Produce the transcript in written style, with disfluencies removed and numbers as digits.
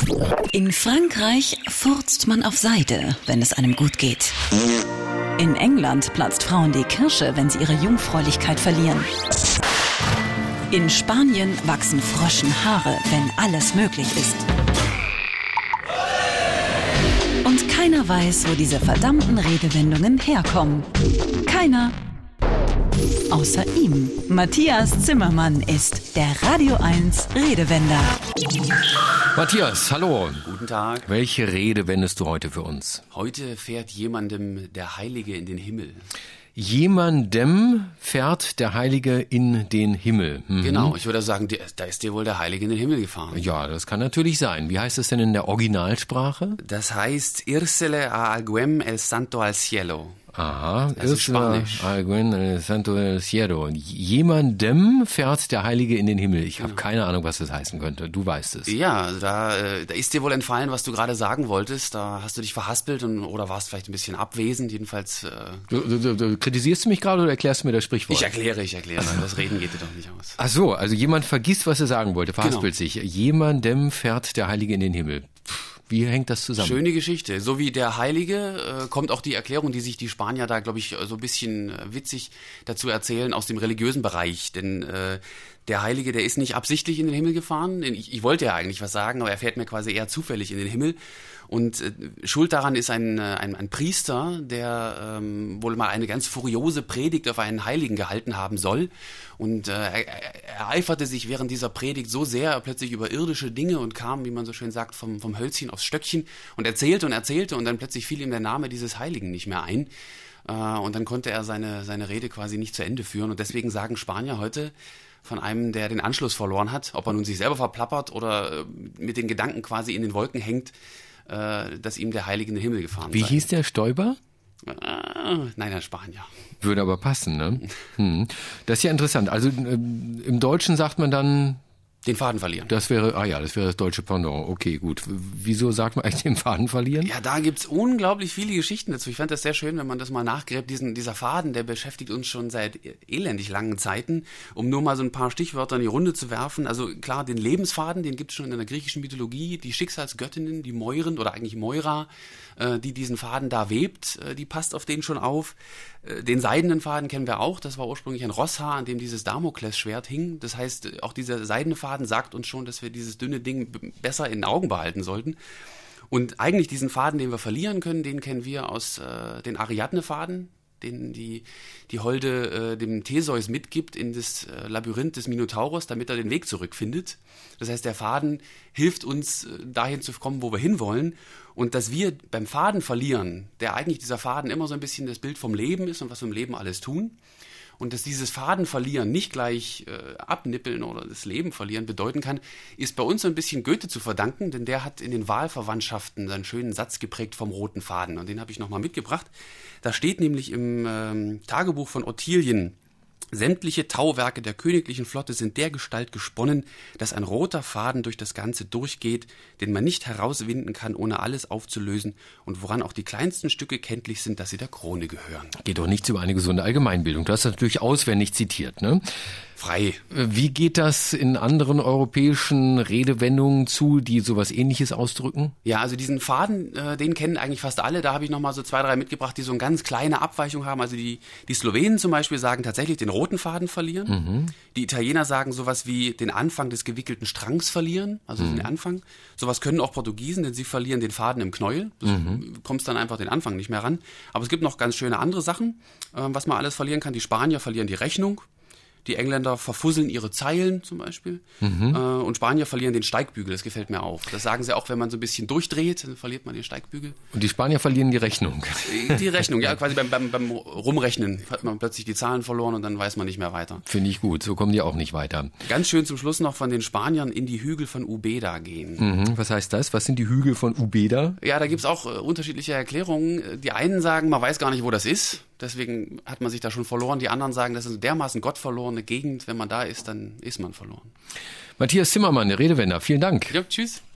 In Frankreich furzt man auf Seide, wenn es einem gut geht. In England platzt Frauen die Kirsche, wenn sie ihre Jungfräulichkeit verlieren. In Spanien wachsen Froschen Haare, wenn alles möglich ist. Und keiner weiß, wo diese verdammten Redewendungen herkommen. Keiner. Außer ihm. Matthias Zimmermann ist der Radio 1 Redewender. Matthias, hallo. Guten Tag. Welche Rede wendest du heute für uns? Heute fährt jemandem der Heilige in den Himmel. Jemandem fährt der Heilige in den Himmel. Genau, ich würde sagen, da ist dir wohl der Heilige in den Himmel gefahren. Ja, das kann natürlich sein. Wie heißt es denn in der Originalsprache? Das heißt, Irsele a alguem el santo al cielo. Aha, Das ist Spanisch. Alguien el santo del cielo. Jemandem fährt der Heilige in den Himmel. Ich habe keine Ahnung, was das heißen könnte. Du weißt es. Ja, da ist dir wohl entfallen, was du gerade sagen wolltest. Da hast du dich verhaspelt oder warst vielleicht ein bisschen abwesend. Jedenfalls. Kritisierst du mich gerade oder erklärst du mir das Sprichwort? Ich erkläre. Das Reden geht dir doch nicht aus. Ach so, also jemand vergisst, was er sagen wollte, verhaspelt sich. Jemandem fährt der Heilige in den Himmel. Wie hängt das zusammen? Schöne Geschichte. So wie der Heilige kommt auch die Erklärung, die sich die Spanier da, glaube ich, so ein bisschen witzig dazu erzählen, aus dem religiösen Bereich. Denn der Heilige, der ist nicht absichtlich in den Himmel gefahren. Ich wollte ja eigentlich was sagen, aber er fährt mir quasi eher zufällig in den Himmel. Und schuld daran ist ein Priester, der wohl mal eine ganz furiose Predigt auf einen Heiligen gehalten haben soll. Und er ereiferte sich während dieser Predigt so sehr plötzlich über irdische Dinge und kam, wie man so schön sagt, vom Hölzchen aufs Stöckchen und erzählte und dann plötzlich fiel ihm der Name dieses Heiligen nicht mehr ein. Und dann konnte er seine Rede quasi nicht zu Ende führen. Und deswegen sagen Spanier heute von einem, der den Anschluss verloren hat, ob er nun sich selber verplappert oder mit den Gedanken quasi in den Wolken hängt, dass ihm der Heilige in den Himmel gefahren sei. Wie hieß der Stoiber? Nein, ein Spanier. Würde aber passen, ne? Das ist ja interessant. Also im Deutschen sagt man dann... Den Faden verlieren. Das wäre das deutsche Pendant. Okay, gut. Wieso sagt man eigentlich den Faden verlieren? Ja, da gibt's unglaublich viele Geschichten dazu. Ich fand das sehr schön, wenn man das mal nachgräbt. Dieser Faden, der beschäftigt uns schon seit elendig langen Zeiten. Um nur mal so ein paar Stichwörter in die Runde zu werfen. Also klar, den Lebensfaden, den gibt's schon in der griechischen Mythologie. Die Schicksalsgöttinnen, die Moiren oder eigentlich Moira, die diesen Faden da webt, die passt auf den schon auf. Den seidenen Faden kennen wir auch. Das war ursprünglich ein Rosshaar, an dem dieses Damoklesschwert hing. Das heißt, auch dieser seidene Faden sagt uns schon, dass wir dieses dünne Ding besser in den Augen behalten sollten. Und eigentlich diesen Faden, den wir verlieren können, den kennen wir aus den Ariadne-Faden, den die Holde dem Theseus mitgibt in das Labyrinth des Minotauros, damit er den Weg zurückfindet. Das heißt, der Faden hilft uns, dahin zu kommen, wo wir hinwollen. Und dass wir beim Faden verlieren, der eigentlich dieser Faden immer so ein bisschen das Bild vom Leben ist und was wir im Leben alles tun. Und dass dieses Faden verlieren nicht gleich abnippeln oder das Leben verlieren bedeuten kann, ist bei uns so ein bisschen Goethe zu verdanken, denn der hat in den Wahlverwandtschaften seinen schönen Satz geprägt vom roten Faden. Und den habe ich nochmal mitgebracht. Da steht nämlich im Tagebuch von Ottilien: Sämtliche Tauwerke der königlichen Flotte sind dergestalt gesponnen, dass ein roter Faden durch das Ganze durchgeht, den man nicht herauswinden kann, ohne alles aufzulösen und woran auch die kleinsten Stücke kenntlich sind, dass sie der Krone gehören. Geht doch nichts über eine gesunde Allgemeinbildung. Du hast das natürlich auswendig zitiert, ne? Frei. Wie geht das in anderen europäischen Redewendungen zu, die sowas Ähnliches ausdrücken? Ja, also diesen Faden, den kennen eigentlich fast alle. Da habe ich nochmal so 2, 3 mitgebracht, die so eine ganz kleine Abweichung haben. Also die Slowenen zum Beispiel sagen tatsächlich den roten Faden verlieren. Die Italiener sagen sowas wie den Anfang des gewickelten Strangs verlieren, also den Anfang. Sowas können auch Portugiesen, denn sie verlieren den Faden im Knäuel. Du kommst dann einfach den Anfang nicht mehr ran. Aber es gibt noch ganz schöne andere Sachen, was man alles verlieren kann. Die Spanier verlieren die Rechnung. Die Engländer verfusseln ihre Zeilen zum Beispiel. Und Spanier verlieren den Steigbügel, das gefällt mir auch. Das sagen sie auch, wenn man so ein bisschen durchdreht, dann verliert man den Steigbügel. Und die Spanier verlieren die Rechnung. Die Rechnung, ja, quasi beim Rumrechnen hat man plötzlich die Zahlen verloren und dann weiß man nicht mehr weiter. Finde ich gut, so kommen die auch nicht weiter. Ganz schön zum Schluss noch von den Spaniern in die Hügel von Ubeda gehen. Was heißt das? Was sind die Hügel von Ubeda? Ja, da gibt's auch unterschiedliche Erklärungen. Die einen sagen, man weiß gar nicht, wo das ist. Deswegen hat man sich da schon verloren. Die anderen sagen, das ist eine dermaßen gottverlorene Gegend. Wenn man da ist, dann ist man verloren. Matthias Zimmermann, der Redewender. Vielen Dank. Ja, tschüss.